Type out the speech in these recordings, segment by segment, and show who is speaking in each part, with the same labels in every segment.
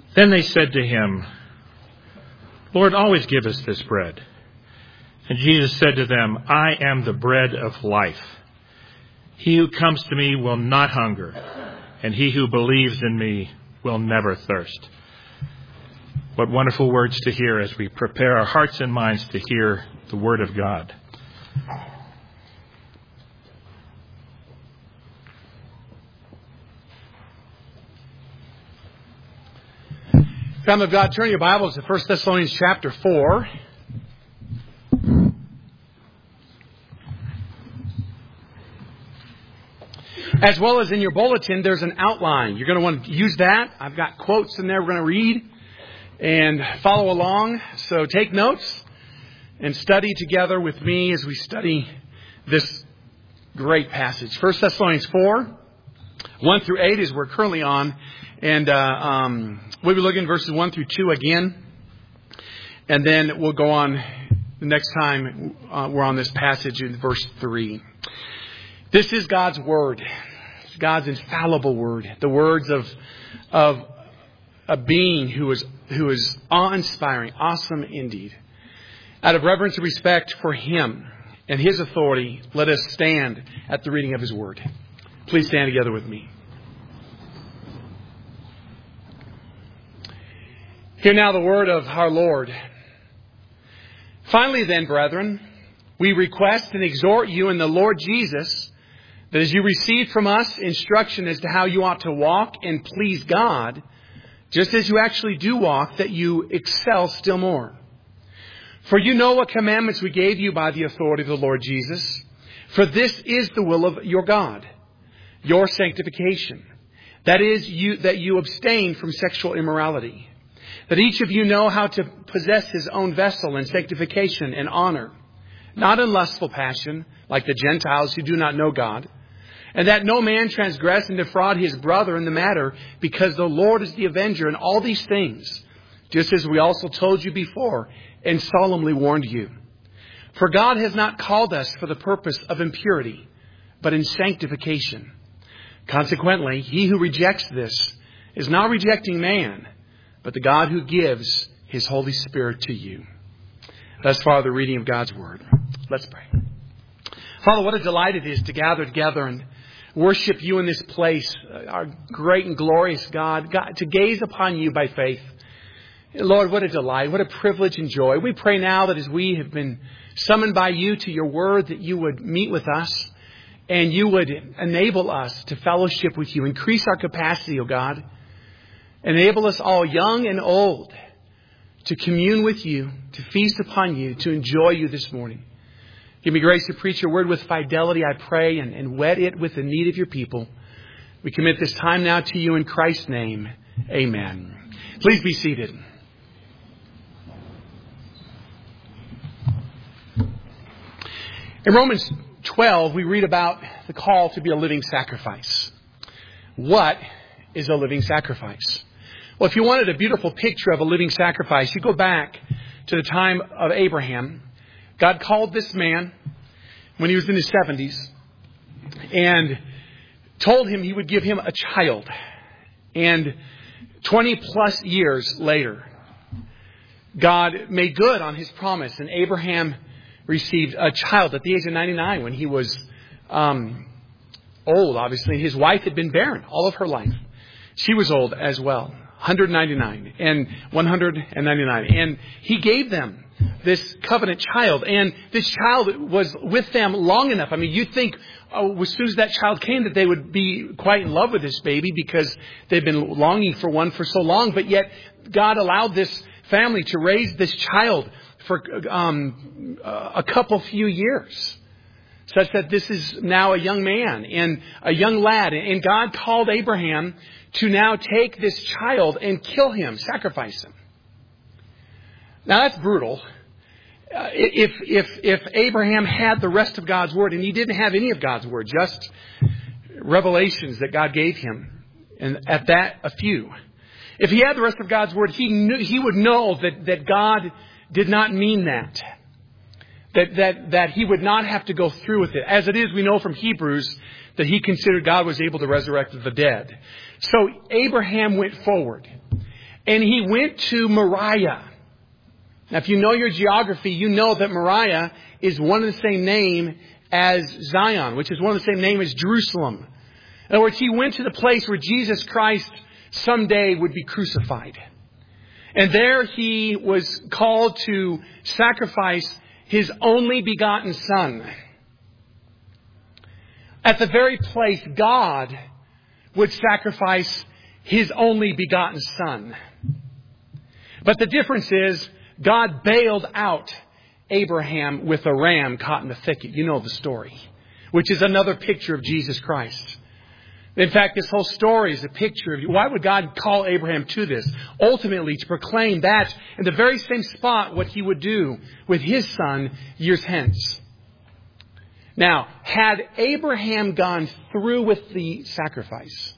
Speaker 1: Then they said to him, Lord, always give us this bread. And Jesus said to them, I am the bread of life. He who comes to me will not hunger, and he who believes in me will never thirst. What wonderful words to hear as we prepare our hearts and minds to hear the Word of God.
Speaker 2: Family of God, turn your Bibles to 1 Thessalonians chapter 4. As well as in your bulletin, there's an outline. You're going to want to use that. I've got quotes in there we're going to read and follow along. So take notes and study together with me as we study this great passage. 1 Thessalonians 4, 1 through 8 is we're currently on. And we'll be looking at verses 1 through 2 again. And then we'll go on the next time we're on this passage in verse 3. This is God's Word. It's God's infallible Word. The words of a being who is awe-inspiring, awesome indeed. Out of reverence and respect for Him and His authority, let us stand at the reading of His Word. Please stand together with me. Hear now the word of our Lord. Finally then, brethren, we request and exhort you in the Lord Jesus that as you receive from us instruction as to how you ought to walk and please God, just as you actually do walk, that you excel still more. For you know what commandments we gave you by the authority of the Lord Jesus. For this is the will of your God, your sanctification. That is, that you abstain from sexual immorality. That each of you know how to possess his own vessel in sanctification and honor, not in lustful passion, like the Gentiles who do not know God, and that no man transgress and defraud his brother in the matter, because the Lord is the avenger in all these things, just as we also told you before and solemnly warned you. For God has not called us for the purpose of impurity, but in sanctification. Consequently, he who rejects this is not rejecting man, but the God who gives His Holy Spirit to you. Thus far, the reading of God's Word. Let's pray. Father, what a delight it is to gather together and worship you in this place, our great and glorious God, to gaze upon you by faith. Lord, what a delight, what a privilege and joy. We pray now that as we have been summoned by you to your word, that you would meet with us and you would enable us to fellowship with you. Increase our capacity, O God. Enable us all, young and old, to commune with you, to feast upon you, to enjoy you this morning. Give me grace to preach your word with fidelity, I pray, and wet it with the need of your people. We commit this time now to you in Christ's name. Amen. Please be seated. In Romans 12, we read about the call to be a living sacrifice. What is a living sacrifice? Well, if you wanted a beautiful picture of a living sacrifice, you go back to the time of Abraham. God called this man when he was in his 70s and told him he would give him a child. And 20 plus years later, God made good on his promise, and Abraham received a child at the age of 99 when he was old, obviously. His wife had been barren all of her life. She was old as well. 199 and 199. And he gave them this covenant child. And this child was with them long enough. I mean, you'd think as soon as that child came that they would be quite in love with this baby because they've been longing for one for so long. But yet God allowed this family to raise this child for a couple few years. Such that this is now a young man and a young lad. And God called Abraham to now take this child and kill him, sacrifice him. Now that's brutal. If Abraham had the rest of God's word, and he didn't have any of God's word, just revelations that God gave him, and at that a few. If he had the rest of God's word, he would know that God did not mean that. That he would not have to go through with it. As it is, we know from Hebrews that he considered God was able to resurrect the dead. So Abraham went forward. And he went to Moriah. Now, if you know your geography, you know that Moriah is one of the same name as Zion, which is one of the same name as Jerusalem. In other words, he went to the place where Jesus Christ someday would be crucified. And there he was called to sacrifice his only begotten Son. At the very place God would sacrifice his only begotten Son. But the difference is God bailed out Abraham with a ram caught in the thicket. You know the story, which is another picture of Jesus Christ. In fact, this whole story is a picture of, why would God call Abraham to this? Ultimately, to proclaim that in the very same spot what he would do with his son years hence. Now, had Abraham gone through with the sacrifice,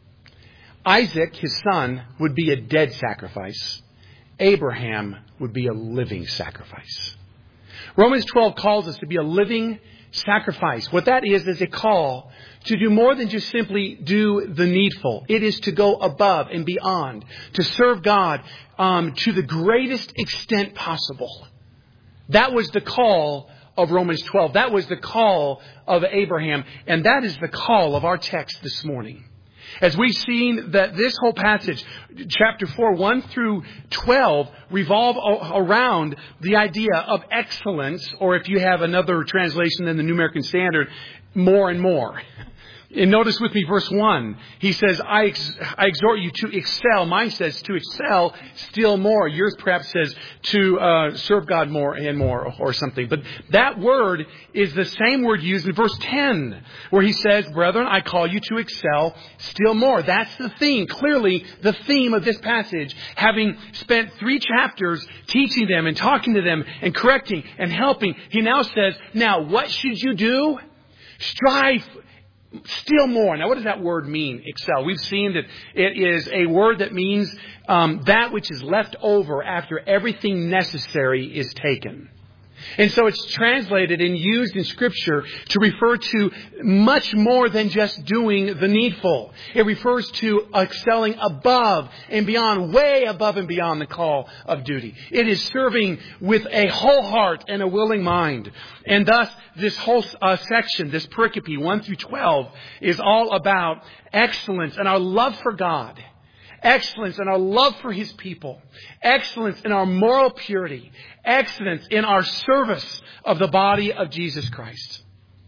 Speaker 2: Isaac, his son, would be a dead sacrifice. Abraham would be a living sacrifice. Romans 12 calls us to be a living sacrifice. What that is a call to do more than just simply do the needful. It is to go above and beyond, to serve God to the greatest extent possible. That was the call of Romans 12. That was the call of Abraham. And that is the call of our text this morning. As we've seen that this whole passage, chapter 4, 1 through 12, revolve around the idea of excellence, or if you have another translation than the New American Standard, more and more. And notice with me verse 1. He says, I exhort you to excel. Mine says to excel still more. Yours perhaps says to serve God more and more or something. But that word is the same word used in verse 10, where he says, brethren, I call you to excel still more. That's the theme. Clearly, the theme of this passage, having spent 3 chapters teaching them and talking to them and correcting and helping, he now says, now what should you do? Strive still more. Now, what does that word mean, excel? We've seen that it is a word that means that which is left over after everything necessary is taken. And so it's translated and used in Scripture to refer to much more than just doing the needful. It refers to excelling above and beyond, way above and beyond the call of duty. It is serving with a whole heart and a willing mind. And thus, this whole section, this pericope, 1 through 12, is all about excellence and our love for God. Excellence in our love for His people. Excellence in our moral purity. Excellence in our service of the body of Jesus Christ.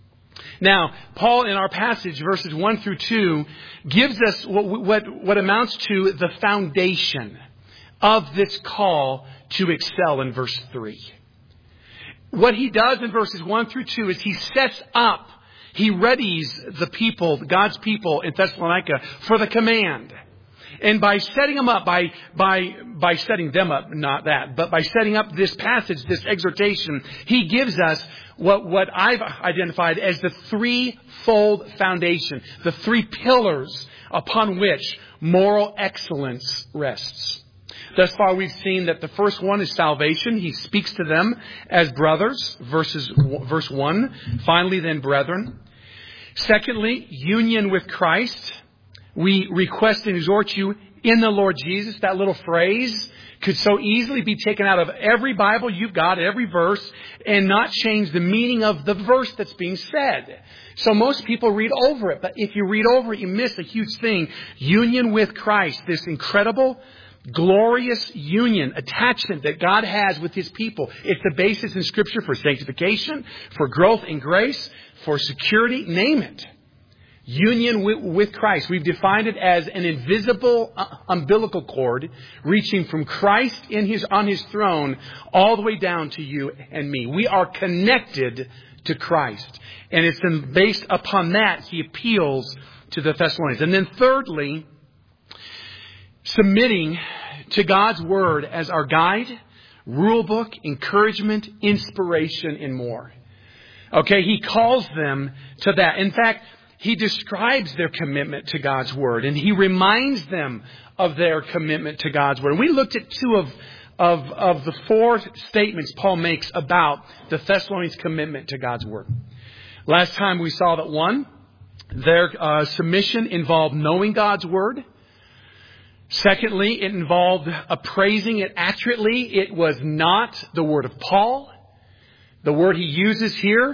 Speaker 2: Now, Paul in our passage, verses 1 through 2, gives us what amounts to the foundation of this call to excel in verse 3. What he does in verses 1 through 2 is he sets up, he readies the people, God's people in Thessalonica for the command. And by setting them up, by setting them up, not that, but by setting up this passage, this exhortation, he gives us what I've identified as the threefold foundation, the 3 pillars upon which moral excellence rests. Thus far, we've seen that the first one is salvation. He speaks to them as brothers, verse 1. Finally, then, brethren. Secondly, union with Christ. We request and exhort you in the Lord Jesus. That little phrase could so easily be taken out of every Bible you've got, every verse, and not change the meaning of the verse that's being said. So most people read over it. But if you read over it, you miss a huge thing. Union with Christ. This incredible, glorious union, attachment that God has with His people. It's the basis in Scripture for sanctification, for growth in grace, for security, name it. Union with Christ. We've defined it as an invisible umbilical cord reaching from Christ on His throne all the way down to you and me. We are connected to Christ. And it's based upon that He appeals to the Thessalonians. And then thirdly, submitting to God's Word as our guide, rule book, encouragement, inspiration, and more. Okay, he calls them to that. In fact, he describes their commitment to God's Word, and he reminds them of their commitment to God's Word. And we looked at 2 of the 4 statements Paul makes about the Thessalonians' commitment to God's Word. Last time we saw that 1, their submission involved knowing God's Word. Secondly, it involved appraising it accurately. It was not the word of Paul. The word he uses here,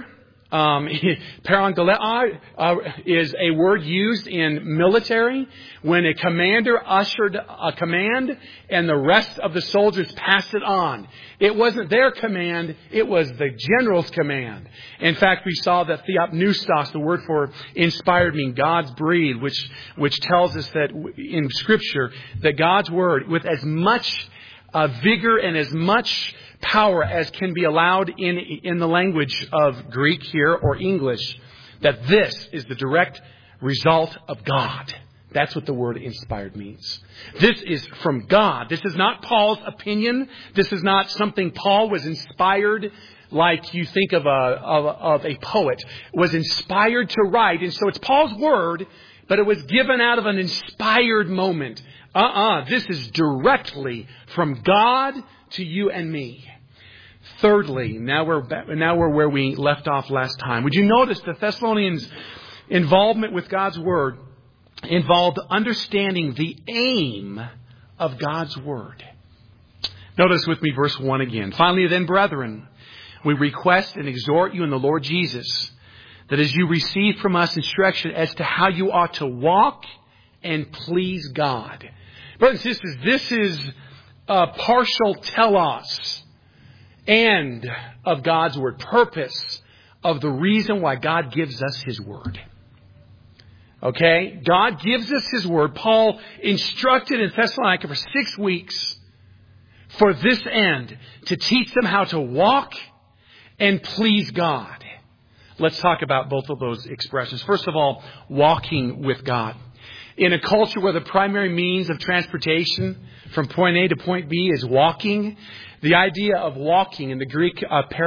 Speaker 2: parangalei, is a word used in military when a commander ushered a command and the rest of the soldiers passed it on. It wasn't their command, it was the general's command. In fact, we saw that theopneustos, the word for inspired, means God's breathed, which tells us that in Scripture that God's word, with as much vigor and as much power as can be allowed in the language of Greek here or English, that this is the direct result of God. That's what the word inspired means. This is from God. This is not Paul's opinion. This is not something Paul was inspired like you think of a poet, was inspired to write. And so it's Paul's word, but it was given out of an inspired moment. This is directly from God to you and me. Thirdly, now we're where we left off last time. Would you notice the Thessalonians' involvement with God's word involved understanding the aim of God's word? Notice with me verse 1 again. Finally then, brethren, we request and exhort you in the Lord Jesus that as you receive from us instruction as to how you ought to walk and please God. Brothers and sisters, this is a partial telos and of God's word, purpose of the reason why God gives us His word. Okay? God gives us His word. Paul instructed in Thessalonica for 6 weeks for this end, to teach them how to walk and please God. Let's talk about both of those expressions. First of all, walking with God. In a culture where the primary means of transportation from point A to point B is walking, the idea of walking in the Greek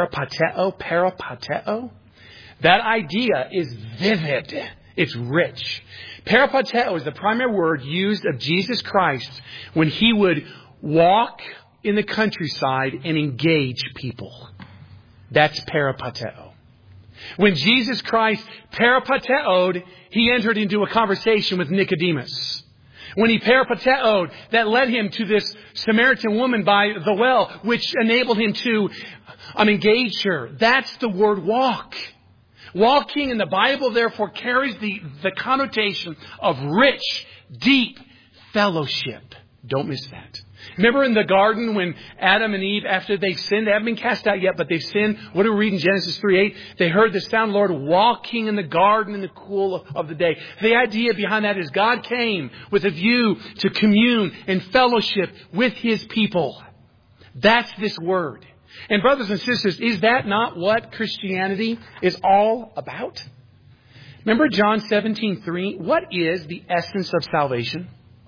Speaker 2: peripateo, that idea is vivid. It's rich. Peripateo is the primary word used of Jesus Christ when He would walk in the countryside and engage people. That's peripateo. When Jesus Christ peripateoed, He entered into a conversation with Nicodemus. When He peripateoed, that led Him to this Samaritan woman by the well, which enabled Him to engage her. That's the word walk. Walking in the Bible, therefore, carries the connotation of rich, deep fellowship. Don't miss that. Remember in the garden when Adam and Eve, after they sinned, they haven't been cast out yet, but they've sinned. What do we read in Genesis 3:8? They heard the sound of the Lord walking in the garden in the cool of the day. The idea behind that is God came with a view to commune and fellowship with His people. That's this word. And brothers and sisters, is that not what Christianity is all about? Remember John 17:3? What is the essence of salvation?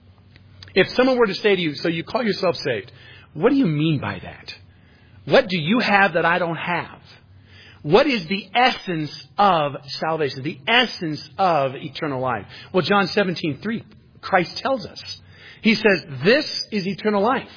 Speaker 2: If someone were to say to you, so you call yourself saved, what do you mean by that? What do you have that I don't have? What is the essence of salvation? The essence of eternal life? Well, John 17:3, Christ tells us. He says, this is eternal life.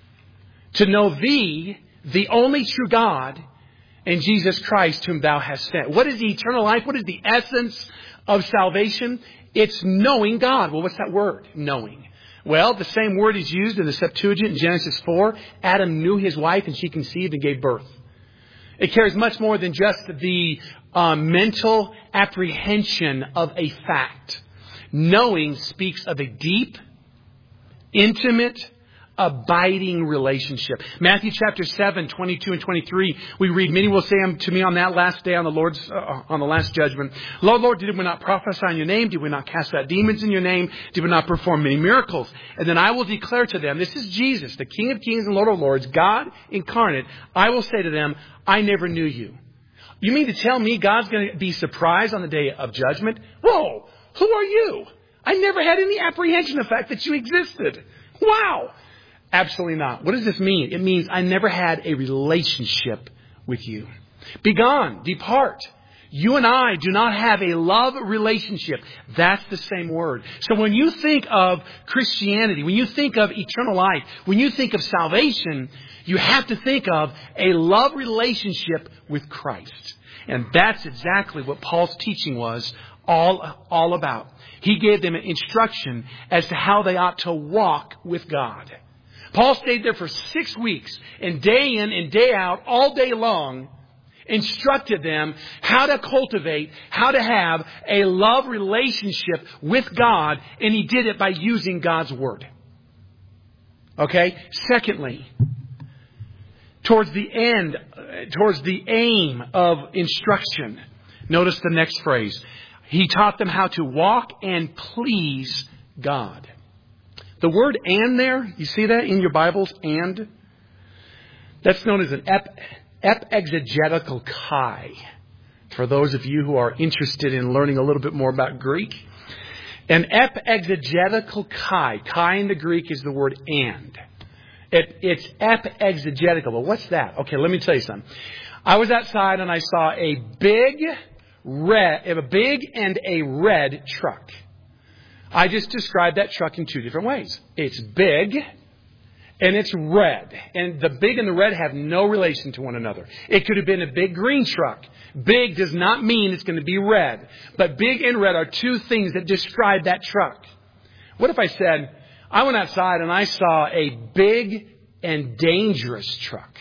Speaker 2: To know Thee, the only true God, and Jesus Christ whom Thou hast sent. What is the eternal life? What is the essence of salvation? It's knowing God. Well, what's that word? Knowing. Well, the same word is used in the Septuagint in Genesis 4. Adam knew his wife and she conceived and gave birth. It carries much more than just the mental apprehension of a fact. Knowing speaks of a deep, intimate, abiding relationship. Matthew chapter 7, 22 and 23, we read, many will say to me on that last day, on the last judgment, Lord, Lord, did we not prophesy in your name? Did we not cast out demons in your name? Did we not perform many miracles? And then I will declare to them, this is Jesus, the King of kings and Lord of lords, God incarnate. I will say to them, I never knew you. You mean to tell me God's going to be surprised on the day of judgment? Whoa, who are you? I never had any apprehension of the fact that you existed. Wow. Absolutely not. What does this mean? It means I never had a relationship with you. Begone, depart. You and I do not have a love relationship. That's the same word. So when you think of Christianity, when you think of eternal life, when you think of salvation, you have to think of a love relationship with Christ. And that's exactly what Paul's teaching was all about. He gave them instruction as to how they ought to walk with God. Paul stayed there for 6 weeks, and day in and day out, all day long, instructed them how to cultivate, how to have a love relationship with God, and he did it by using God's Word. Okay? Secondly, towards the aim of instruction, notice the next phrase. He taught them how to walk and please God. The word "and" there, you see that in your Bibles? And? That's known as an ep-exegetical chi. For those of you who are interested in learning a little bit more about Greek. An ep-exegetical chi. Chi in the Greek is the word "and." It's ep-exegetical. But what's that? Okay, let me tell you something. I was outside and I saw a big and a red truck. I just described that truck in 2 different ways. It's big and it's red. And the big and the red have no relation to one another. It could have been a big green truck. Big does not mean it's going to be red. But big and red are 2 things that describe that truck. What if I said, I went outside and I saw a big and dangerous truck?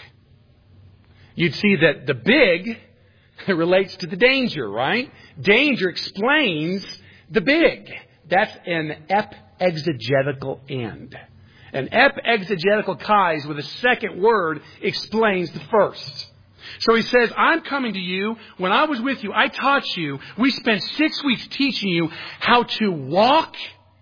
Speaker 2: You'd see that the big relates to the danger, right? Danger explains the big. That's an ep-exegetical "and." An ep-exegetical chi is where the second word explains the first. So he says, I'm coming to you. When I was with you, I taught you. We spent 6 weeks teaching you how to walk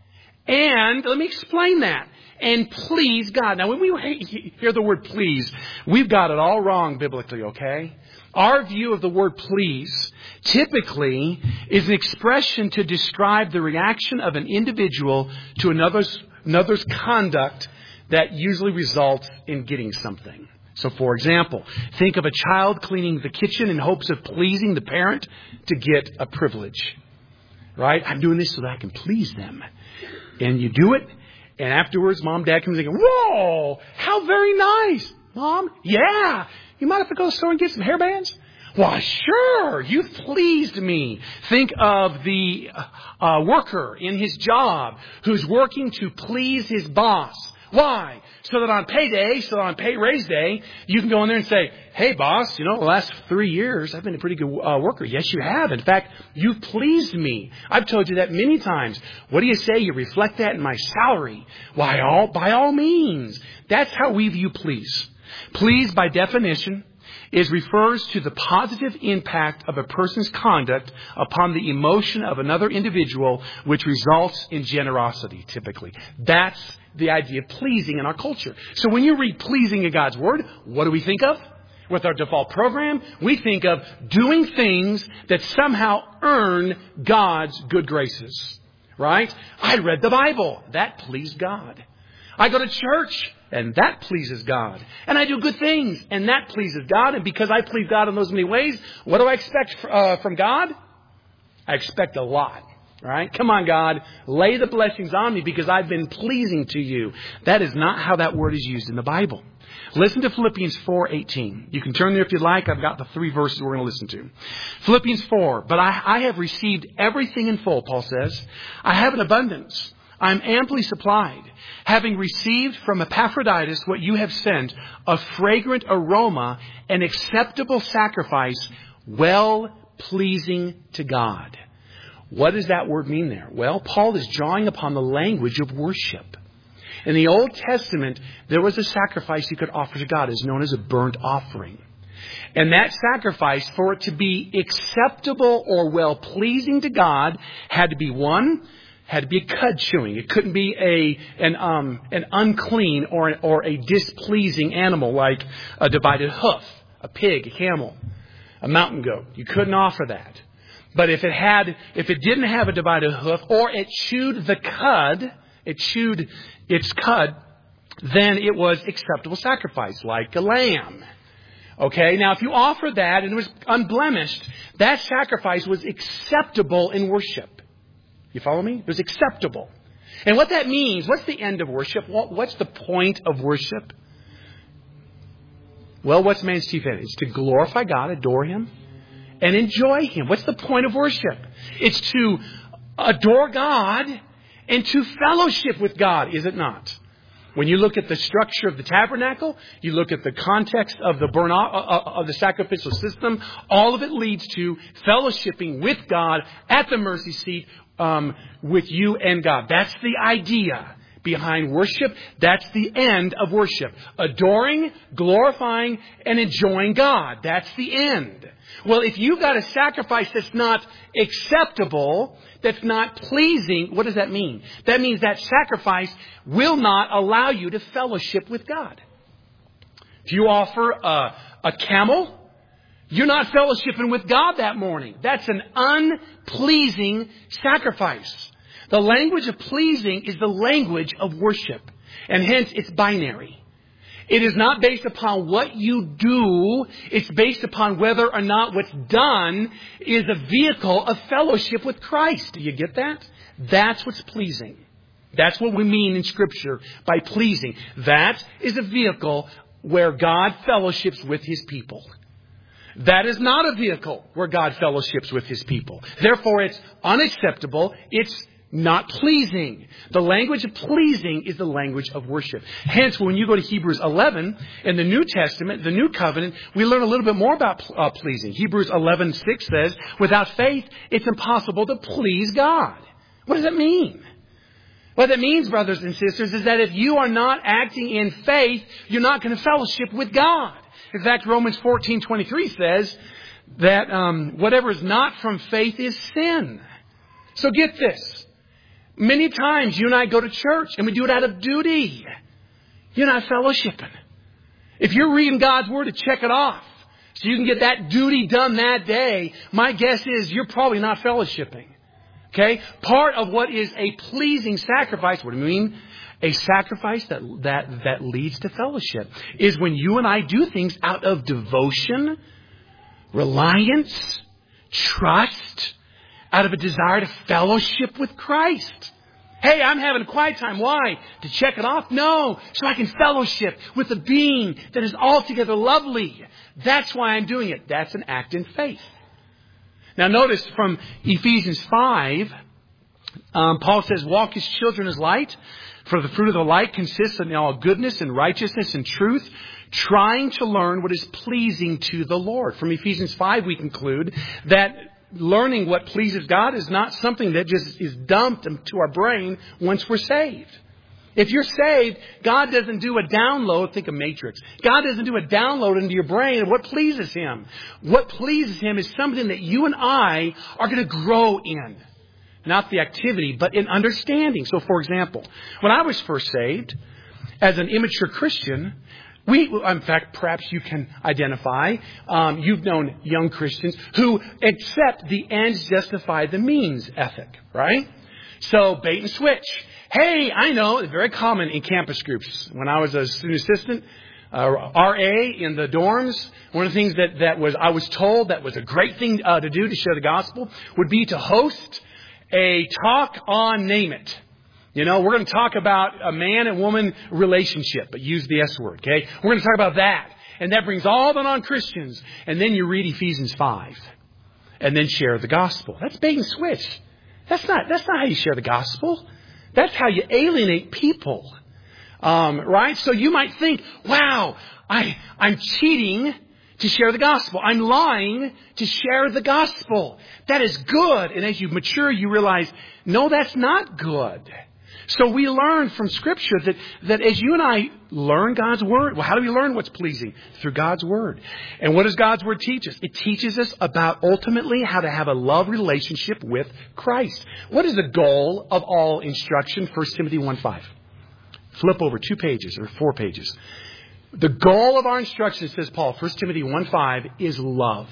Speaker 2: and, let me explain that, and please God. Now, when we hear the word please, we've got it all wrong biblically, okay? Our view of the word please typically is an expression to describe the reaction of an individual to another's conduct that usually results in getting something. So, for example, think of a child cleaning the kitchen in hopes of pleasing the parent to get a privilege. Right? I'm doing this so that I can please them. And you do it, and afterwards, Mom, Dad comes in and go, whoa, how very nice. Mom, yeah. You mind if I go to the store and get some hairbands? Why, sure. You've pleased me. Think of the worker in his job who's working to please his boss. Why? So that on payday, on pay raise day, you can go in there and say, hey, boss, the last 3 years, I've been a pretty good worker. Yes, you have. In fact, you've pleased me. I've told you that many times. What do you say? You reflect that in my salary. Why, by all means. That's how we view please. Please, by definition, refers to the positive impact of a person's conduct upon the emotion of another individual, which results in generosity, typically. That's the idea of pleasing in our culture. So when you read pleasing in God's Word, what do we think of? With our default program, we think of doing things that somehow earn God's good graces. Right? I read the Bible. That pleased God. I go to church. And that pleases God. And I do good things. And that pleases God. And because I please God in those many ways, what do I expect from God? I expect a lot. Right? Come on, God. Lay the blessings on me because I've been pleasing to you. That is not how that word is used in the Bible. Listen to Philippians 4:18. You can turn there if you like. I've got the 3 verses we're going to listen to. Philippians 4. But I have received everything in full, Paul says. I have an abundance. I'm amply supplied, having received from Epaphroditus what you have sent, a fragrant aroma, an acceptable sacrifice, well-pleasing to God. What does that word mean there? Well, Paul is drawing upon the language of worship. In the Old Testament, there was a sacrifice you could offer to God. It's known as a burnt offering. And that sacrifice, for it to be acceptable or well-pleasing to God, had to be a cud chewing. It couldn't be an unclean or a displeasing animal like a divided hoof, a pig, a camel, a mountain goat. You couldn't offer that. But if it didn't have a divided hoof, or it chewed its cud, then it was acceptable sacrifice, like a lamb. Okay, now if you offered that and it was unblemished, that sacrifice was acceptable in worship. You follow me? It was acceptable. And what that means, what's the end of worship? What's the point of worship? Well, what's man's chief end? It's to glorify God, adore Him, and enjoy Him. What's the point of worship? It's to adore God and to fellowship with God, is it not? When you look at the structure of the tabernacle, you look at the context of the of the sacrificial system, all of it leads to fellowshipping with God at the mercy seat with you and God. That's the idea behind worship. That's the end of worship. Adoring, glorifying, and enjoying God. That's the end. Well, if you've got a sacrifice that's not acceptable, that's not pleasing, what does that mean? That means that sacrifice will not allow you to fellowship with God. If you offer a camel, you're not fellowshipping with God that morning. That's an unpleasing sacrifice. The language of pleasing is the language of worship. And hence, it's binary. It is not based upon what you do. It's based upon whether or not what's done is a vehicle of fellowship with Christ. Do you get that? That's what's pleasing. That's what we mean in Scripture by pleasing. That is a vehicle where God fellowships with His people. That is not a vehicle where God fellowships with His people. Therefore, it's unacceptable. It's not pleasing. The language of pleasing is the language of worship. Hence, when you go to Hebrews 11 in the New Testament, the New Covenant, we learn a little bit more about pleasing. Hebrews 11:6 says, without faith, it's impossible to please God. What does that mean? What that means, brothers and sisters, is that if you are not acting in faith, you're not going to fellowship with God. In fact, Romans 14:23 says that whatever is not from faith is sin. So get this. Many times you and I go to church and we do it out of duty. You're not fellowshipping. If you're reading God's Word to check it off so you can get that duty done that day, my guess is you're probably not fellowshipping. Okay? Part of what is a pleasing sacrifice, what do you mean? A sacrifice that leads to fellowship is when you and I do things out of devotion, reliance, trust, out of a desire to fellowship with Christ. Hey, I'm having a quiet time. Why? To check it off? No. So I can fellowship with a being that is altogether lovely. That's why I'm doing it. That's an act in faith. Now notice from Ephesians 5, Paul says, walk as children as light. For the fruit of the light consists in all goodness and righteousness and truth, trying to learn what is pleasing to the Lord. From Ephesians 5, we conclude that learning what pleases God is not something that just is dumped into our brain once we're saved. If you're saved, God doesn't do a download. Think of Matrix. God doesn't do a download into your brain of what pleases Him. What pleases Him is something that you and I are going to grow in. Not the activity, but in understanding. So, for example, when I was first saved, as an immature Christian, in fact, perhaps you can identify, you've known young Christians who accept the ends justify the means ethic, right? So, bait and switch. Hey, I know, it's very common in campus groups. When I was a student assistant, RA in the dorms, one of the things I was told that was a great thing to do to share the gospel would be to host a talk on name it. You know, we're going to talk about a man and woman relationship, but use the S word, okay? We're going to talk about that. And that brings all the non-Christians. And then you read Ephesians 5. And then share the gospel. That's bait and switch. That's not how you share the gospel. That's how you alienate people. Right? So you might think, wow, I'm cheating to share the gospel. I'm lying to share the gospel. That is good. And as you mature, you realize, no, that's not good. So we learn from Scripture that as you and I learn God's Word, well, how do we learn what's pleasing? Through God's Word. And what does God's Word teach us? It teaches us about ultimately how to have a love relationship with Christ. What is the goal of all instruction? 1 Timothy 1:5. Flip over 2 pages or 4 pages. The goal of our instruction, says Paul, 1 Timothy 1:5, is love.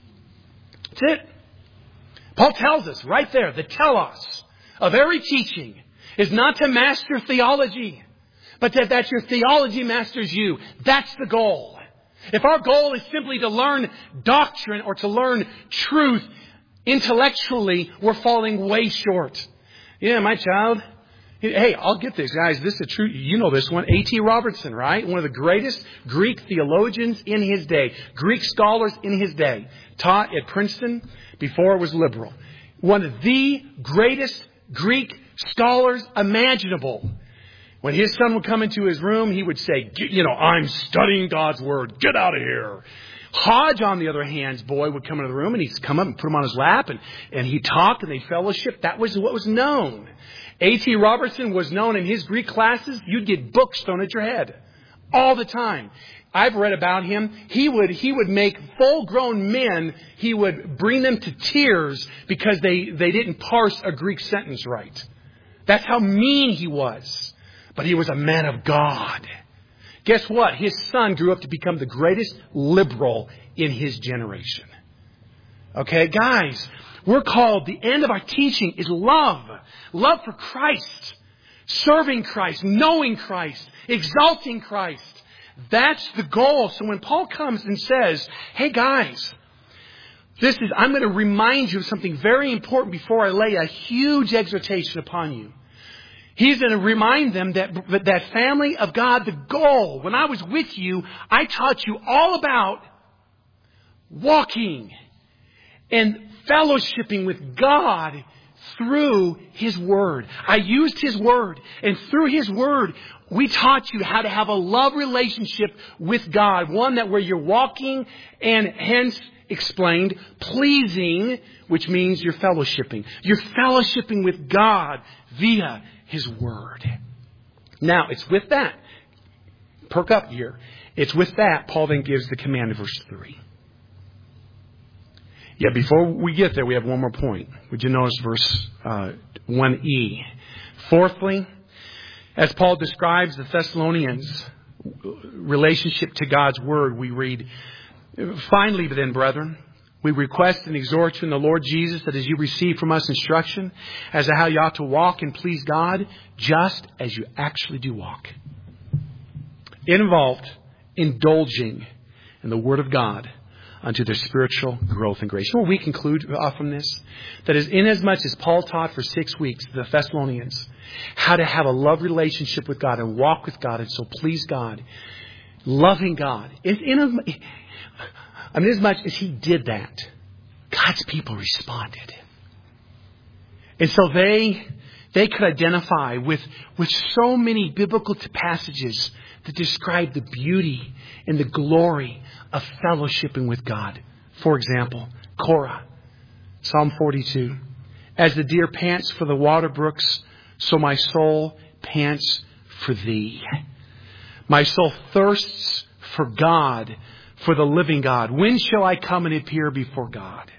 Speaker 2: That's it. Paul tells us right there, the telos of every teaching is not to master theology, but that your theology masters you. That's the goal. If our goal is simply to learn doctrine or to learn truth intellectually, we're falling way short. Yeah, my child, Hey, I'll get this, guys. This is true. You know this one. A.T. Robertson, right? One of the greatest Greek theologians in his day. Greek scholars in his day. Taught at Princeton before it was liberal. One of the greatest Greek scholars imaginable. When his son would come into his room, he would say, I'm studying God's Word. Get out of here. Hodge, on the other hand, boy, would come into the room and he'd come up and put him on his lap and he'd talk and they'd fellowship. That was what was known. A.T. Robertson was known in his Greek classes. You'd get books thrown at your head all the time. I've read about him. He would make full-grown men, he would bring them to tears because they didn't parse a Greek sentence right. That's how mean he was. But he was a man of God. Guess what? His son grew up to become the greatest liberal in his generation. Okay, guys, we're called, the end of our teaching is love. Love for Christ. Serving Christ. Knowing Christ. Exalting Christ. That's the goal. So when Paul comes and says, hey guys, I'm going to remind you of something very important before I lay a huge exhortation upon you. He's going to remind them that family of God, the goal. When I was with you, I taught you all about walking and fellowshipping with God through His Word. I used His Word. And through His Word, we taught you how to have a love relationship with God. One that where you're walking and hence explained pleasing, which means you're fellowshipping. You're fellowshipping with God via His Word. Now, it's with that. Perk up here. It's with that Paul then gives the command in verse 3. Yeah, before we get there, we have one more point. Would you notice verse 1e? Fourthly, as Paul describes the Thessalonians' relationship to God's Word, we read, finally then, brethren, we request and exhort you in the Lord Jesus that as you receive from us instruction as to how you ought to walk and please God, just as you actually do walk. It involved indulging in the Word of God unto their spiritual growth and grace. Well, we conclude from this that is inasmuch as Paul taught for 6 weeks the Thessalonians how to have a love relationship with God and walk with God and so please God, loving God. As much as he did that, God's people responded. And so they could identify with so many biblical passages that describe the beauty and the glory of fellowshipping with God. For example, Korah, Psalm 42. As the deer pants for the water brooks, so my soul pants for thee. My soul thirsts for God, for the living God. When shall I come and appear before God?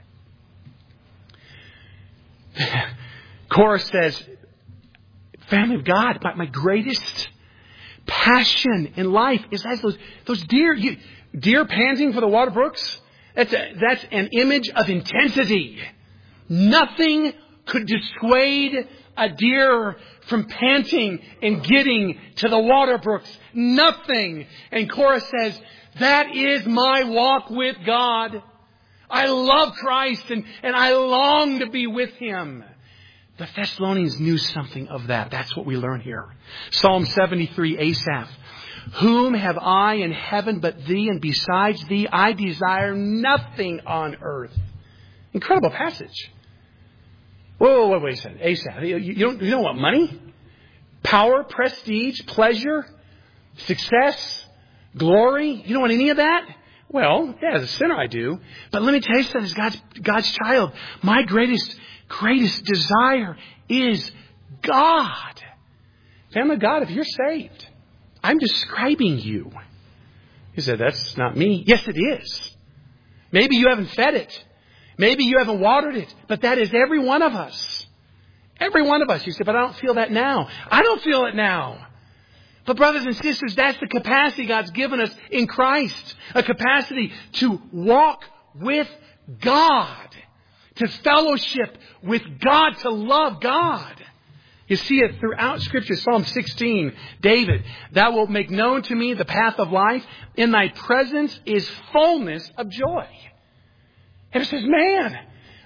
Speaker 2: Korah says, family of God, my greatest passion in life is as those deer. Deer panting for the water brooks? That's an image of intensity. Nothing could dissuade a deer from panting and getting to the water brooks. Nothing. And Korah says, that is my walk with God. I love Christ and I long to be with Him. The Thessalonians knew something of that. That's what we learn here. Psalm 73, Asaph. Whom have I in heaven but thee, and besides thee I desire nothing on earth. Incredible passage. Whoa, wait a second. Asaph, you don't want money? Power, prestige, pleasure, success, glory? You don't want any of that? Well, yeah, as a sinner I do. But let me tell you something, as God's child, my greatest desire is God. Family of God, if you're saved, I'm describing you. You said, that's not me. Yes, it is. Maybe you haven't fed it. Maybe you haven't watered it. But that is every one of us. Every one of us. You say, but I don't feel that now. I don't feel it now. But brothers and sisters, that's the capacity God's given us in Christ. A capacity to walk with God. To fellowship with God. To love God. You see it throughout Scripture. Psalm 16, David, thou wilt make known to me the path of life. In thy presence is fullness of joy. And it says, man,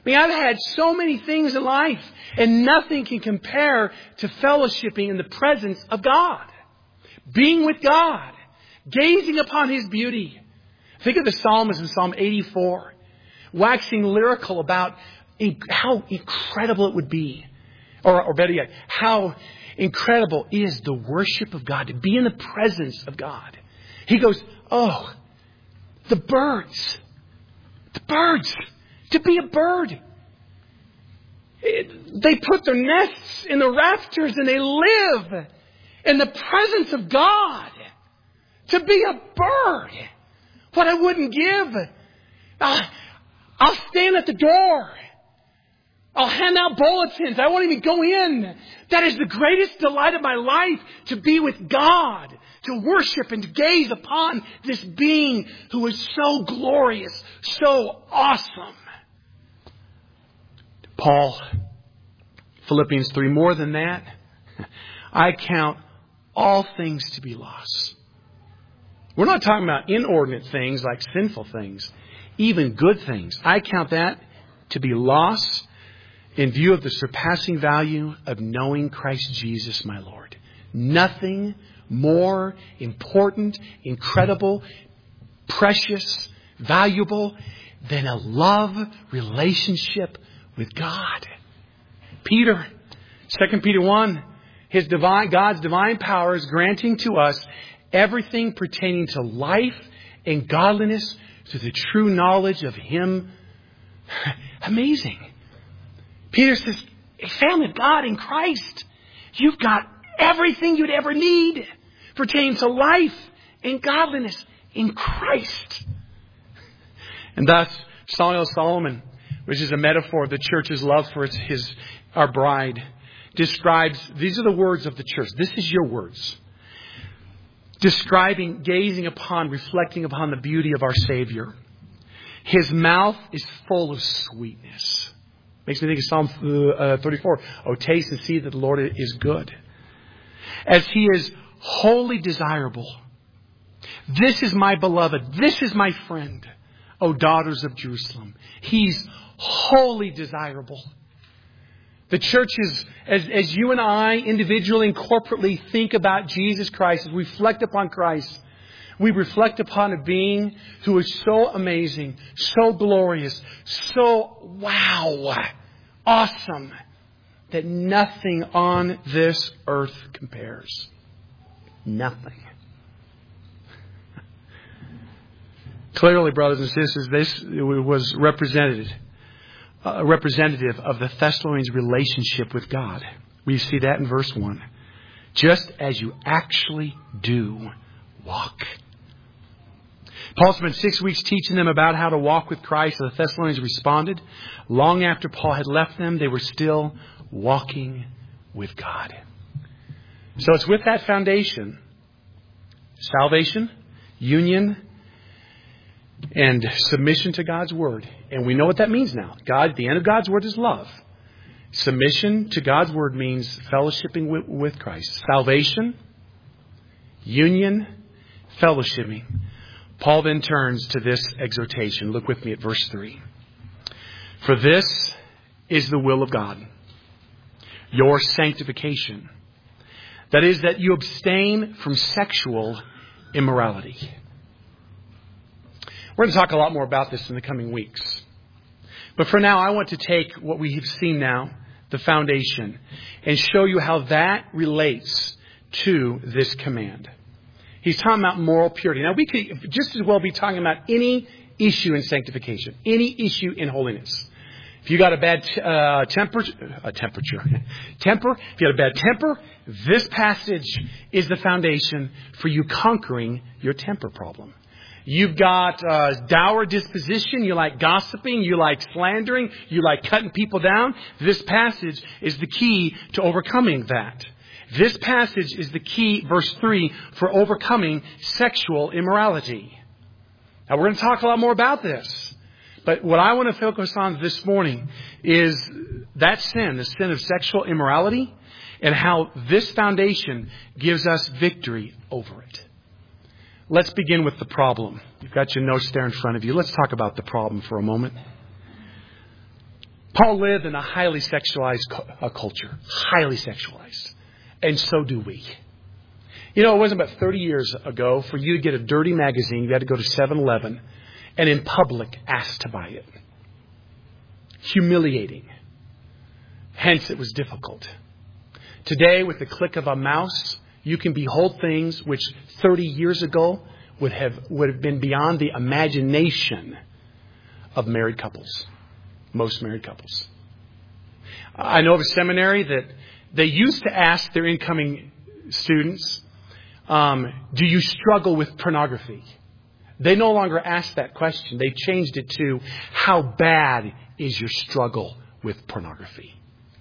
Speaker 2: I mean, I've had so many things in life, and nothing can compare to fellowshipping in the presence of God. Being with God. Gazing upon His beauty. Think of the psalmist in Psalm 84. Waxing lyrical about how incredible it would be. Or better yet, how incredible is the worship of God. To be in the presence of God. He goes, oh, the birds. The birds. To be a bird. They put their nests in the rafters and they live in the presence of God. To be a bird. What I wouldn't give. I'll stand at the door. I'll hand out bulletins. I won't even go in. That is the greatest delight of my life. To be with God. To worship and to gaze upon this being who is so glorious. So awesome. Paul, Philippians 3, more than that, I count all things to be loss. We're not talking about inordinate things like sinful things, even good things. I count that to be loss in view of the surpassing value of knowing Christ Jesus, my Lord. Nothing more important, incredible, precious, valuable than a love relationship with God. Peter, 2 Peter 1, God's divine power is granting to us everything pertaining to life and godliness through the true knowledge of Him. Amazing. Peter says, a family of God in Christ. You've got everything you'd ever need pertaining to life and godliness in Christ. And thus, Song of Solomon, which is a metaphor of the church's love for our bride, describes, these are the words of the church. This is your words. Describing, gazing upon, reflecting upon the beauty of our Savior. His mouth is full of sweetness. Makes me think of Psalm 34. Oh, taste and see that the Lord is good. As He is wholly desirable. This is my beloved. This is my friend. O daughters of Jerusalem. He's wholly desirable. The church is, as you and I individually and corporately think about Jesus Christ, as we reflect upon Christ, we reflect upon a being who is so amazing, so glorious, so wow, awesome, that nothing on this earth compares. Nothing. Clearly, brothers and sisters, this was representative of the Thessalonians' relationship with God. We see that in verse 1. Just as you actually do walk. Paul spent 6 weeks teaching them about how to walk with Christ. The Thessalonians responded. Long after Paul had left them, they were still walking with God. So it's with that foundation, salvation, union, and submission to God's Word. And we know what that means now. The end of God's Word is love. Submission to God's Word means fellowshipping with Christ. Salvation, union, fellowshipping. Paul then turns to this exhortation. Look with me at verse 3. For this is the will of God, your sanctification. That is, that you abstain from sexual immorality. We're going to talk a lot more about this in the coming weeks. But for now, I want to take what we have seen now, the foundation, and show you how that relates to this command. He's talking about moral purity. Now, we could just as well be talking about any issue in sanctification, any issue in holiness. If you got a bad temper, if you got a bad temper, this passage is the foundation for you conquering your temper problem. You've got dour disposition. You like gossiping. You like slandering. You like cutting people down. This passage is the key to overcoming that. This passage is the key, verse 3, for overcoming sexual immorality. Now, we're going to talk a lot more about this. But what I want to focus on this morning is that sin, the sin of sexual immorality, and how this foundation gives us victory over it. Let's begin with the problem. You've got your notes there in front of you. Let's talk about the problem for a moment. Paul lived in a highly sexualized culture. Highly sexualized. And so do we. You know, it wasn't about 30 years ago for you to get a dirty magazine, you had to go to 7-Eleven and in public ask to buy it. Humiliating. Hence, it was difficult. Today, with the click of a mouse, you can behold things which 30 years ago would have been beyond the imagination of married couples. Most married couples. I know of a seminary that they used to ask their incoming students, do you struggle with pornography? They no longer ask that question. They changed it to, how bad is your struggle with pornography?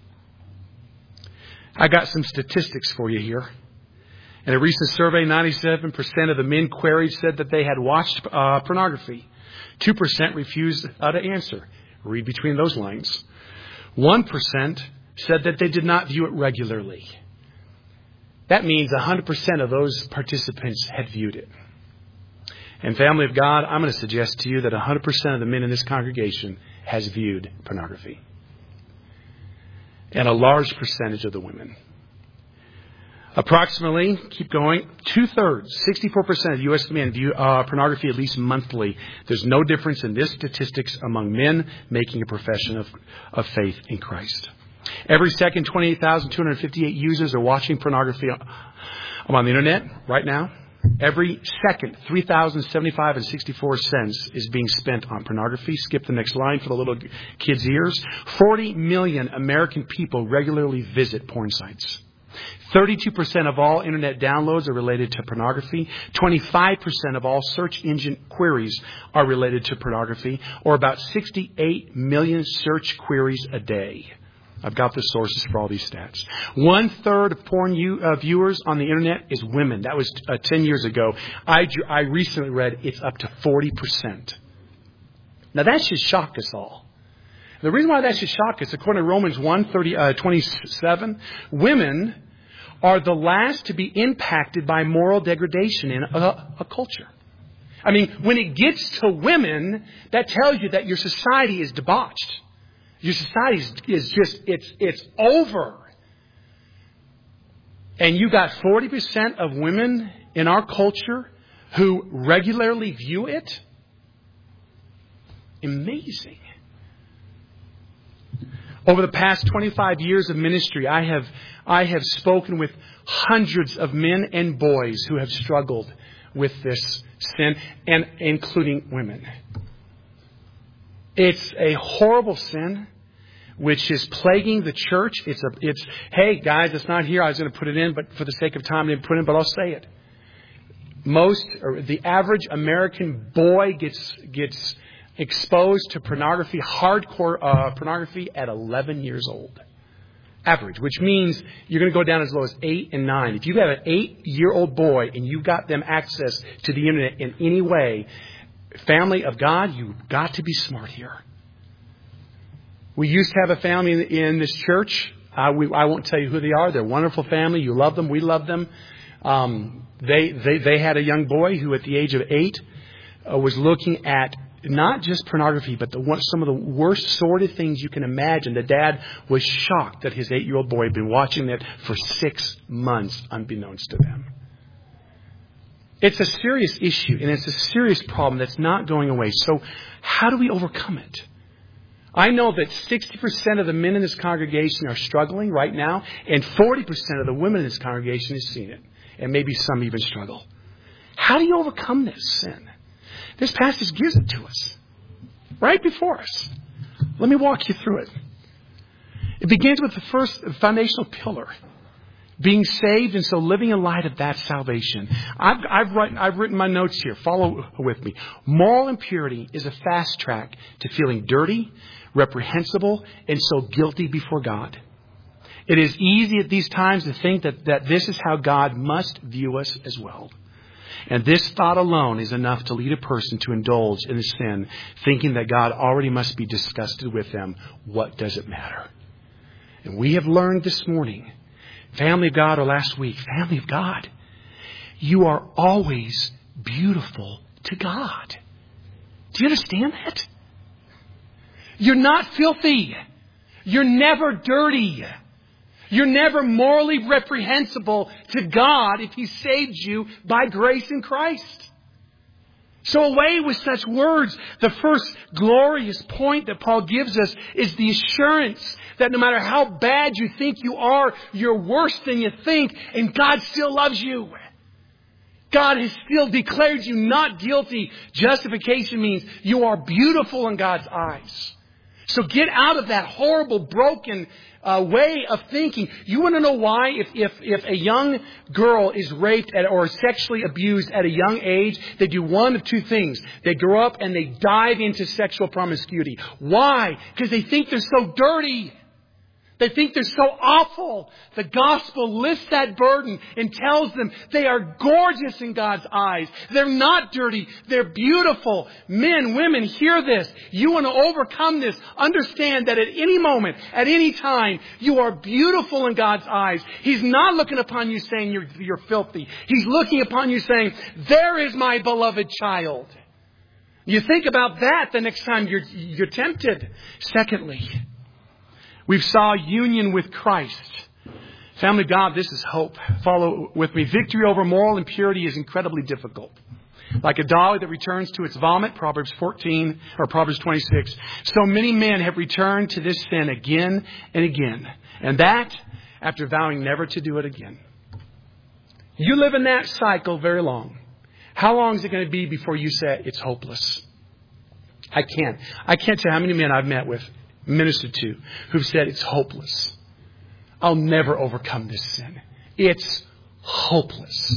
Speaker 2: I got some statistics for you here. In a recent survey, 97% of the men queried said that they had watched pornography. 2% refused to answer. Read between those lines. 1% said that they did not view it regularly. That means 100% of those participants had viewed it. And family of God, I'm going to suggest to you that 100% of the men in this congregation has viewed pornography. And a large percentage of the women. Approximately, keep going, 2/3, 64% of U.S. men view pornography at least monthly. There's no difference in this statistics among men making a profession of faith in Christ. Every second, 28,258 users are watching pornography on the internet right now. Every second, 3,075 and 64 cents is being spent on pornography. Skip the next line for the little kids' ears. 40 million American people regularly visit porn sites. 32% of all internet downloads are related to pornography. 25% of all search engine queries are related to pornography, or about 68 million search queries a day. I've got the sources for all these stats. 1/3 of porn viewers on the internet is women. That was 10 years ago. I recently read it's up to 40%. Now that should shock us all. The reason why that should shock us, according to Romans 1:27, women are the last to be impacted by moral degradation in a culture. I mean, when it gets to women, that tells you that your society is debauched. Your society is just, it's over. And you got 40% of women in our culture who regularly view it. Amazing. Over the past 25 years of ministry, I have spoken with hundreds of men and boys who have struggled with this sin, and including women. It's a horrible sin which is plaguing the church. It's hey guys, it's not here. I was going to put it in, but for the sake of time, I didn't put it in, but I'll say it. The average American boy gets exposed to pornography, hardcore pornography, at 11 years old. Average, which means you're going to go down as low as 8 and 9. If you have an 8-year-old boy and you got them access to the internet in any way, family of God, you've got to be smart here. We used to have a family in this church. I won't tell you who they are. They're a wonderful family. You love them. We love them. They had a young boy who at the age of 8 was looking at not just pornography, but some of the worst sordid things you can imagine. The dad was shocked that his 8-year-old boy had been watching that for 6 months, unbeknownst to them. It's a serious issue, and it's a serious problem that's not going away. So how do we overcome it? I know that 60% of the men in this congregation are struggling right now, and 40% of the women in this congregation has seen it, and maybe some even struggle. How do you overcome this sin? This passage gives it to us, right before us. Let me walk you through it. It begins with the first foundational pillar, being saved, and so living in light of that salvation. I've written my notes here. Follow with me. Moral impurity is a fast track to feeling dirty, reprehensible, and so guilty before God. It is easy at these times to think that this is how God must view us as well. And this thought alone is enough to lead a person to indulge in a sin, thinking that God already must be disgusted with them. What does it matter? And we have learned this morning, family of God, or last week, family of God, you are always beautiful to God. Do you understand that? You're not filthy. You're never dirty. You're never morally reprehensible to God if He saved you by grace in Christ. So away with such words. The first glorious point that Paul gives us is the assurance that no matter how bad you think you are, you're worse than you think, and God still loves you. God has still declared you not guilty. Justification means you are beautiful in God's eyes. So get out of that horrible, broken way of thinking. You want to know why? If a young girl is raped or sexually abused at a young age, they do one of two things. They grow up and they dive into sexual promiscuity. Why? Because they think they're so dirty. They think they're so awful. The gospel lifts that burden and tells them they are gorgeous in God's eyes. They're not dirty. They're beautiful. Men, women, hear this. You want to overcome this. Understand that at any moment, at any time, you are beautiful in God's eyes. He's not looking upon you saying you're filthy. He's looking upon you saying, there is my beloved child. You think about that the next time you're tempted. Secondly, we saw union with Christ. Family of God, this is hope. Follow with me. Victory over moral impurity is incredibly difficult. Like a dog that returns to its vomit, Proverbs 14 or Proverbs 26. So many men have returned to this sin again and again. And that after vowing never to do it again. You live in that cycle very long. How long is it going to be before you say it's hopeless? I can't tell you how many men I've met with, ministered to, who've said it's hopeless. I'll never overcome this sin. It's hopeless.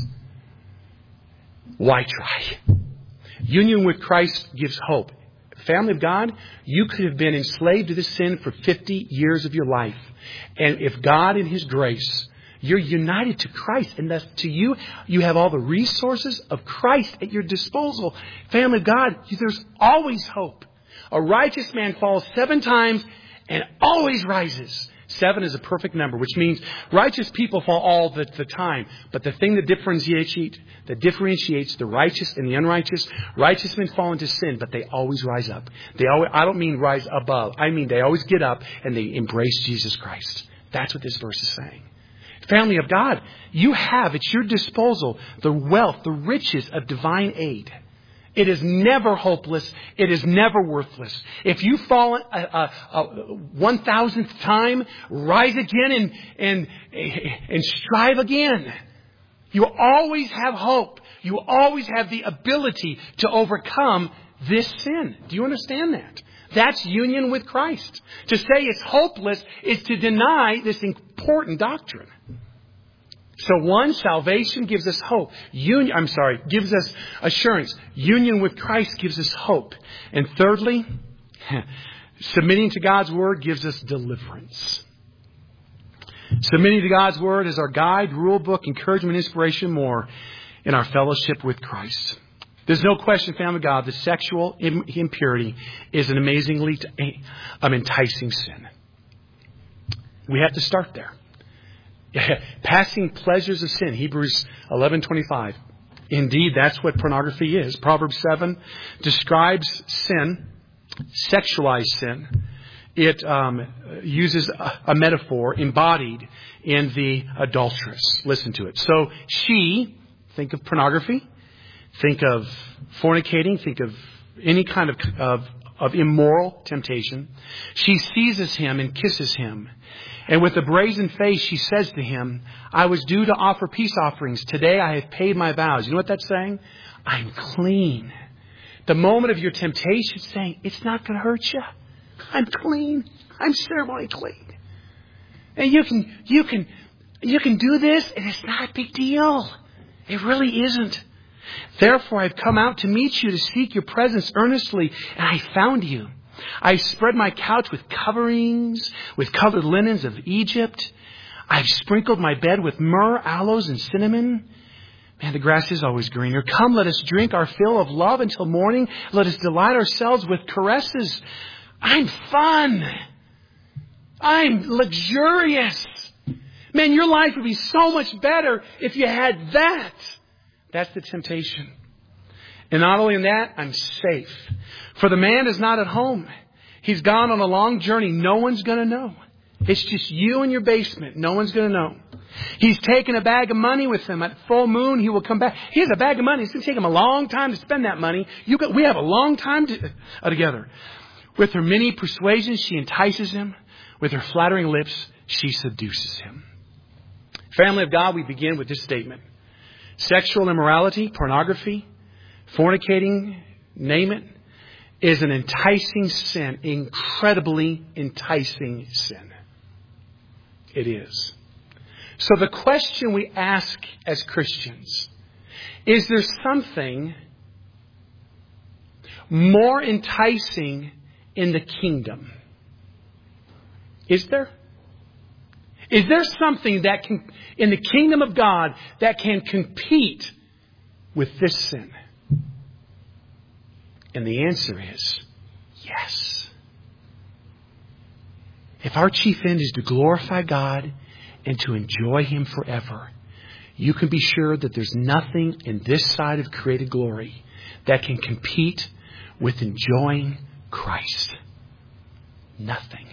Speaker 2: Why try? Union with Christ gives hope. Family of God, you could have been enslaved to this sin for 50 years of your life. And if God in His grace, you're united to Christ, and thus to you, you have all the resources of Christ at your disposal. Family of God, there's always hope. A righteous man falls 7 times and always rises. 7 is a perfect number, which means righteous people fall all the time. But the thing that differentiates the righteous and the unrighteous, righteous men fall into sin, but they always rise up. I don't mean rise above. I mean they always get up and they embrace Jesus Christ. That's what this verse is saying. Family of God, you have at your disposal the wealth, the riches of divine aid. It is never hopeless. It is never worthless. If you fall 1,000th time, rise again and strive again. You always have hope. You always have the ability to overcome this sin. Do you understand that? That's union with Christ. To say it's hopeless is to deny this important doctrine. So one, salvation gives us hope. Gives us assurance. Union with Christ gives us hope. And thirdly, submitting to God's Word gives us deliverance. Submitting to God's Word is our guide, rule book, encouragement, inspiration, more in our fellowship with Christ. There's no question, family of God, that sexual impurity is an amazingly enticing sin. We have to start there. Passing pleasures of sin, Hebrews 11:25. Indeed, that's what pornography is. Proverbs 7 describes sin, sexualized sin. It uses a metaphor embodied in the adulteress. Listen to it. So she, think of pornography, think of fornicating, think of any kind of immoral temptation. She seizes him and kisses him. And with a brazen face, she says to him, I was due to offer peace offerings. Today I have paid my vows. You know what that's saying? I'm clean. The moment of your temptation is saying, it's not going to hurt you. I'm clean. I'm ceremonially clean. And you can do this, and it's not a big deal. It really isn't. Therefore, I've come out to meet you, to seek your presence earnestly, and I found you. I spread my couch with coverings, with colored linens of Egypt. I've sprinkled my bed with myrrh, aloes, and cinnamon. Man, the grass is always greener. Come, let us drink our fill of love until morning. Let us delight ourselves with caresses. I'm fun. I'm luxurious. Man, your life would be so much better if you had that. That's the temptation. And not only in that, I'm safe. For the man is not at home. He's gone on a long journey. No one's going to know. It's just you in your basement. No one's going to know. He's taken a bag of money with him. At full moon, he will come back. He has a bag of money. It's going to take him a long time to spend that money. We have a long time together. With her many persuasions, she entices him. With her flattering lips, she seduces him. Family of God, we begin with this statement. Sexual immorality, pornography, fornicating, name it, is an enticing sin. Incredibly enticing sin. It is. So the question we ask as Christians, is there something more enticing in the kingdom? Is there? Is there something that can, in the kingdom of God, that can compete with this sin? And the answer is yes. If our chief end is to glorify God and to enjoy Him forever, you can be sure that there's nothing in this side of created glory that can compete with enjoying Christ. Nothing.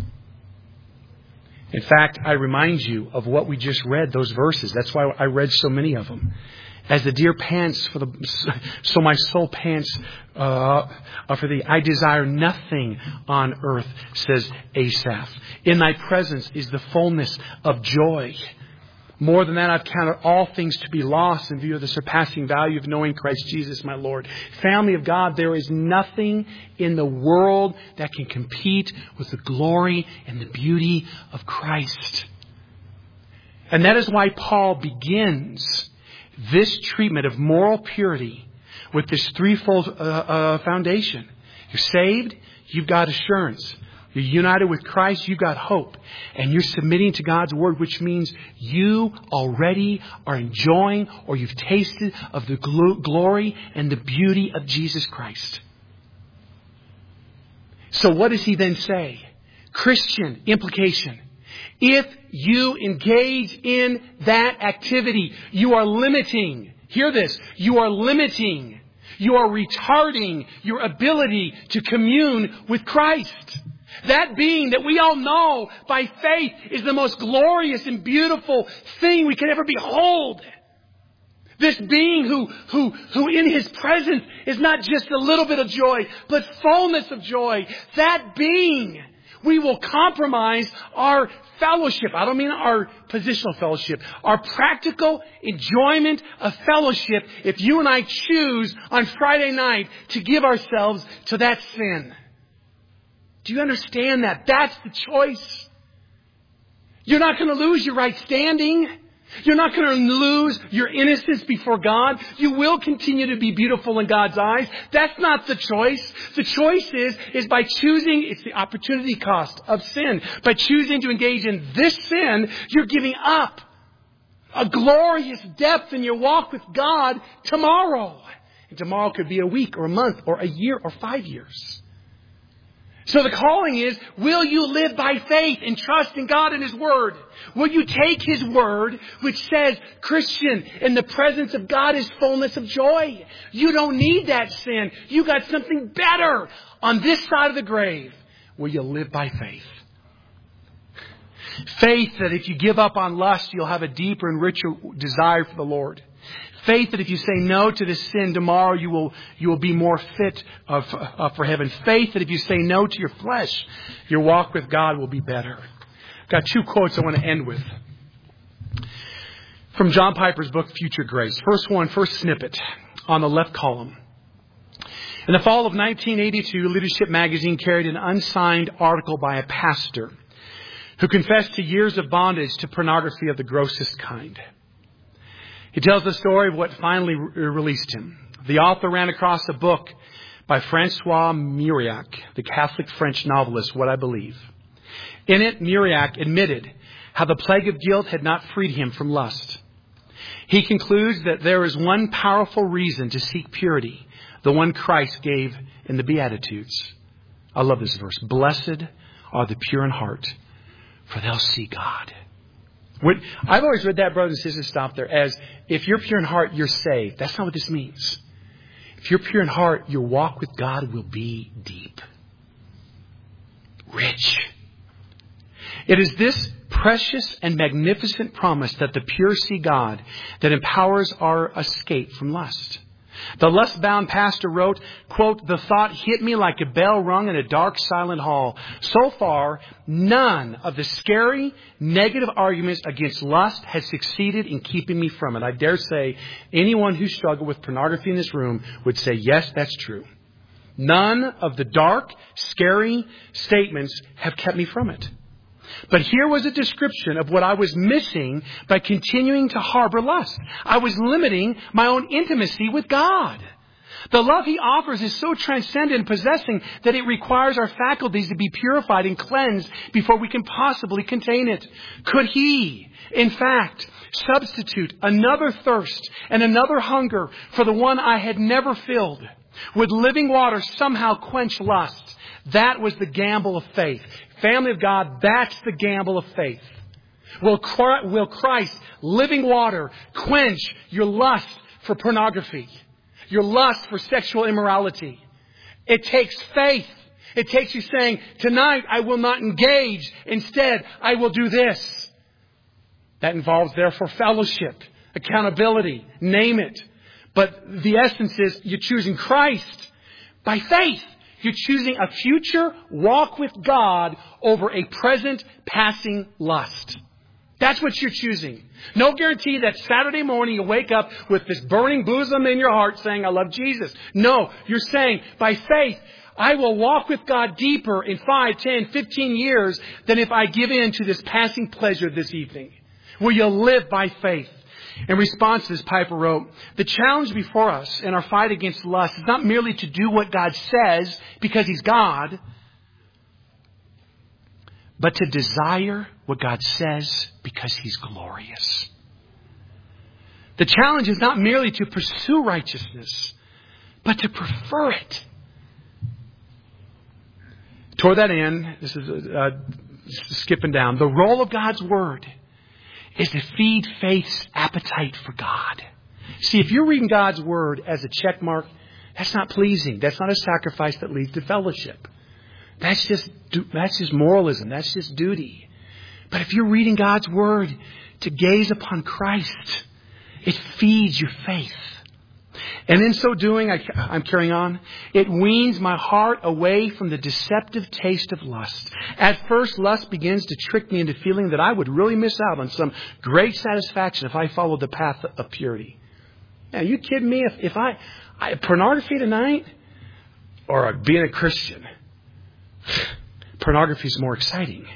Speaker 2: In fact, I remind you of what we just read, those verses. That's why I read so many of them. As the deer pants so my soul pants for thee. I desire nothing on earth, says Asaph. In thy presence is the fullness of joy. More than that, I've counted all things to be lost in view of the surpassing value of knowing Christ Jesus, my Lord. Family of God, there is nothing in the world that can compete with the glory and the beauty of Christ. And that is why Paul begins this treatment of moral purity with this threefold foundation. You're saved, you've got assurance. You're united with Christ, you've got hope. And you're submitting to God's Word, which means you already are enjoying or you've tasted of the glory and the beauty of Jesus Christ. So what does he then say? Christian implication. If you engage in that activity, you are limiting, hear this, you are limiting, you are retarding your ability to commune with Christ. That being that we all know by faith is the most glorious and beautiful thing we could ever behold. This being who in His presence is not just a little bit of joy, but fullness of joy. That being, we will compromise our fellowship. I don't mean our positional fellowship. Our practical enjoyment of fellowship if you and I choose on Friday night to give ourselves to that sin. Do you understand that? That's the choice. You're not going to lose your right standing. You're not going to lose your innocence before God. You will continue to be beautiful in God's eyes. That's not the choice. The choice is by choosing, it's the opportunity cost of sin. By choosing to engage in this sin, you're giving up a glorious depth in your walk with God tomorrow. And tomorrow could be a week or a month or a year or 5 years. So the calling is, will you live by faith and trust in God and His Word? Will you take His Word, which says, Christian, in the presence of God is fullness of joy. You don't need that sin. You got something better on this side of the grave. Will you live by faith? Faith that if you give up on lust, you'll have a deeper and richer desire for the Lord. Faith that if you say no to this sin tomorrow, you will be more fit for heaven. Faith that if you say no to your flesh, your walk with God will be better. I've got 2 quotes I want to end with. From John Piper's book, Future Grace. First snippet on the left column. In the fall of 1982, Leadership Magazine carried an unsigned article by a pastor who confessed to years of bondage to pornography of the grossest kind. He tells the story of what finally released him. The author ran across a book by Francois Mauriac, the Catholic French novelist, What I Believe. In it, Mauriac admitted how the plague of guilt had not freed him from lust. He concludes that there is one powerful reason to seek purity, the one Christ gave in the Beatitudes. I love this verse. Blessed are the pure in heart, for they'll see God. I've always read that, brothers and sisters, stop there, as if you're pure in heart, you're saved. That's not what this means. If you're pure in heart, your walk with God will be deep. rich. It is this precious and magnificent promise that the pure see God that empowers our escape from lust. The lust-bound pastor wrote, quote, "The thought hit me like a bell rung in a dark, silent hall. So far, none of the scary, negative arguments against lust has succeeded in keeping me from it." I dare say anyone who struggled with pornography in this room would say, yes, that's true. None of the dark, scary statements have kept me from it. But here was a description of what I was missing by continuing to harbor lust. I was limiting my own intimacy with God. The love He offers is so transcendent and possessing that it requires our faculties to be purified and cleansed before we can possibly contain it. Could He, in fact, substitute another thirst and another hunger for the one I had never filled? Would living water somehow quench lust? That was the gamble of faith. Family of God, that's the gamble of faith. Will Christ, living water, quench your lust for pornography? Your lust for sexual immorality? It takes faith. It takes you saying, tonight I will not engage. Instead, I will do this. That involves, therefore, fellowship, accountability, name it. But the essence is you're choosing Christ by faith. You're choosing a future walk with God over a present passing lust. That's what you're choosing. No guarantee that Saturday morning you wake up with this burning bosom in your heart saying, I love Jesus. No, you're saying by faith, I will walk with God deeper in 5, 10, 15 years than if I give in to this passing pleasure this evening. Will you live by faith? In response to this, Piper wrote, the challenge before us in our fight against lust is not merely to do what God says because He's God, but to desire what God says because He's glorious. The challenge is not merely to pursue righteousness, but to prefer it. Toward that end, this is skipping down, the role of God's Word is to feed faith's appetite for God. See, if you're reading God's Word as a check mark, that's not pleasing. That's not a sacrifice that leads to fellowship. That's just moralism. That's just duty. But if you're reading God's Word to gaze upon Christ, it feeds your faith. And in so doing, I'm carrying on, it weans my heart away from the deceptive taste of lust. At first, lust begins to trick me into feeling that I would really miss out on some great satisfaction if I followed the path of purity. Now, are you kidding me? If I pornography tonight, or being a Christian, pornography is more exciting.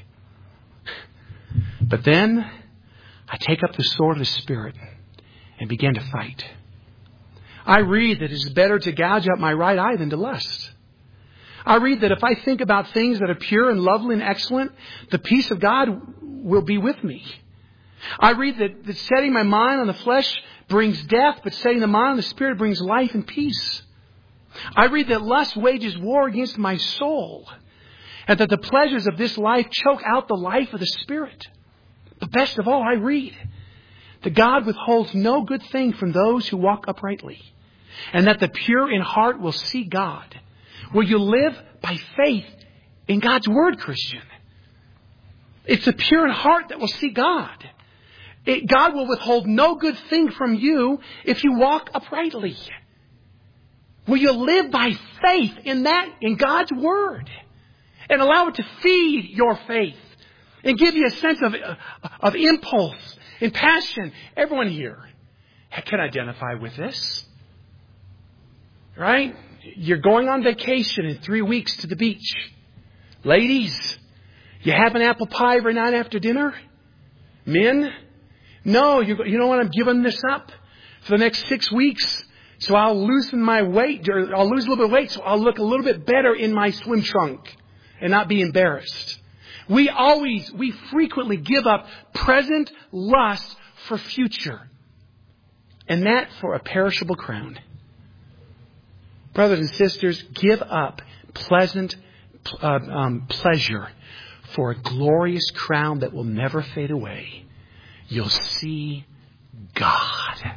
Speaker 2: But then, I take up the sword of the Spirit and begin to fight. I read that it is better to gouge out my right eye than to lust. I read that if I think about things that are pure and lovely and excellent, the peace of God will be with me. I read that setting my mind on the flesh brings death, but setting the mind on the Spirit brings life and peace. I read that lust wages war against my soul, and that the pleasures of this life choke out the life of the Spirit. But best of all, I read that God withholds no good thing from those who walk uprightly, and that the pure in heart will see God. Will you live by faith in God's Word, Christian? It's the pure in heart that will see God. God will withhold no good thing from you if you walk uprightly. Will you live by faith in God's Word, and allow it to feed your faith and give you a sense of impulse and passion? Everyone here can identify with this. Right? You're going on vacation in 3 weeks to the beach. Ladies, you have an apple pie every night after dinner? Men? No, you know what? I'm giving this up for the next 6 weeks. So I'll loosen my weight, or I'll lose a little bit of weight, so I'll look a little bit better in my swim trunk and not be embarrassed. We frequently give up present lust for future, and that for a perishable crown. Brothers and sisters, give up pleasant pleasure for a glorious crown that will never fade away. You'll see God.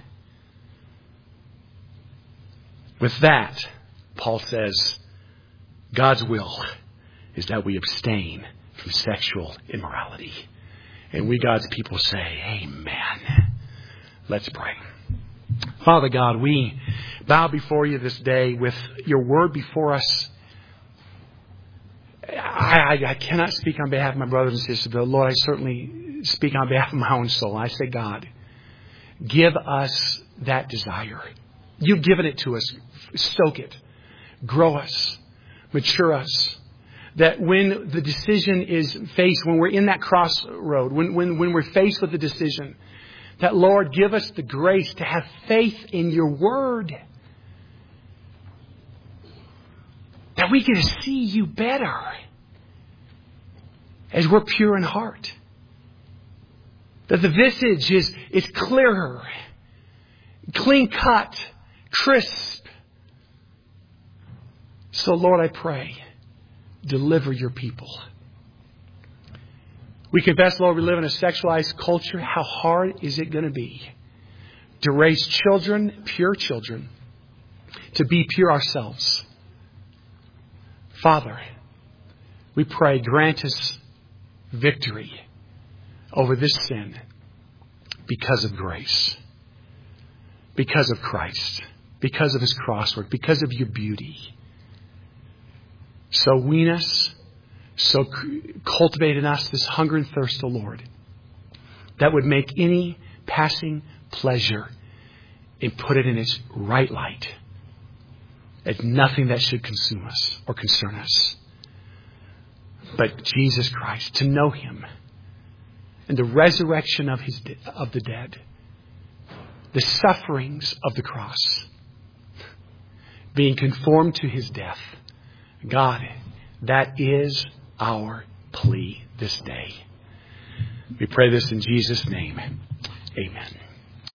Speaker 2: With that, Paul says, God's will is that we abstain from sexual immorality. And we, God's people, say, amen. Let's pray. Father God, we bow before you this day with your word before us. I cannot speak on behalf of my brothers and sisters, but Lord, I certainly speak on behalf of my own soul. I say, God, give us that desire. You've given it to us. Stoke it. Grow us. Mature us. That when the decision is faced, when we're in that crossroad, when we're faced with the decision, that, Lord, give us the grace to have faith in your word. That we can see you better as we're pure in heart. That the visage is clearer, clean cut, crisp. So, Lord, I pray, deliver your people. We confess, Lord, we live in a sexualized culture. How hard is it going to be to raise children, pure children, to be pure ourselves? Father, we pray, grant us victory over this sin because of grace, because of Christ, because of his cross work, because of your beauty. So wean us, so cultivate in us this hunger and thirst, O Lord, that would make any passing pleasure and put it in its right light as nothing that should consume us or concern us. But Jesus Christ, to know him and the resurrection of the dead, the sufferings of the cross, being conformed to his death. God, that is our plea this day. We pray this in Jesus' name. Amen.